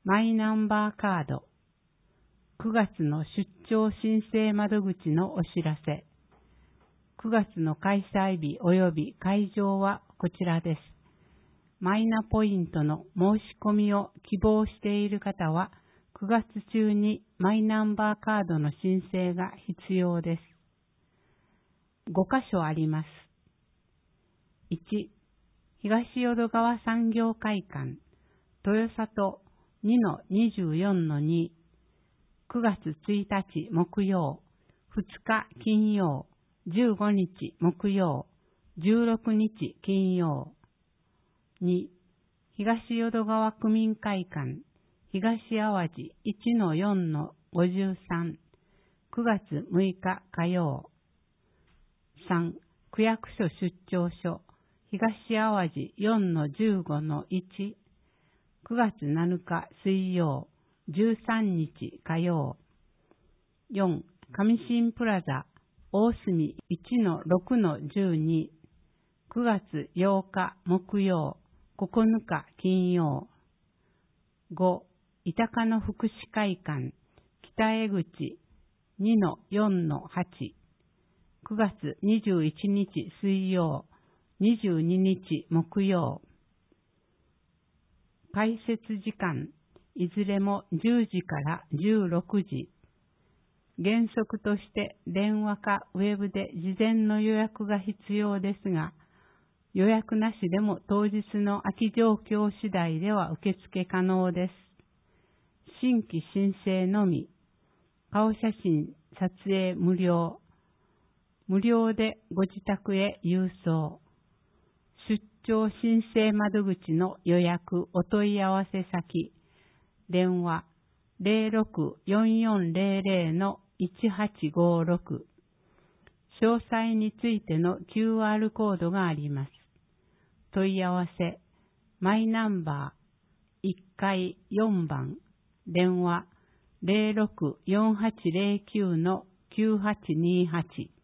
マイナンバーカード。9月の出張申請窓口のお知らせ。9月の開催日及び会場はこちらです。マイナポイントの申し込みを希望している方は、9月中にマイナンバーカードの申請が必要です。5カ所あります。1、東淀川産業会館、豊里 2-24-2、9月1日木曜、2日金曜、15日木曜、16日金曜。2、東淀川区民会館、東淡路 1-4-53、9月6日火曜。3、区役所出張所、東淡路 4-15-1、9月7日水曜、13日火曜。4、上新プラザ、大隅 1-6-12、9月8日木曜、9日金曜。5、伊高の福祉会館、北江口 2-4-8、9月21日水曜、22日木曜。開設時間、いずれも10時から16時。原則として電話かウェブで事前の予約が必要ですが、予約なしでも当日の空き状況次第では受付可能です。新規申請のみ、顔写真撮影無料、無料でご自宅へ郵送。出張申請窓口の予約お問い合わせ先、電話 064400-1856。詳細についての QR コードがあります。問い合わせ、マイナンバー1階4番、電話 064809-9828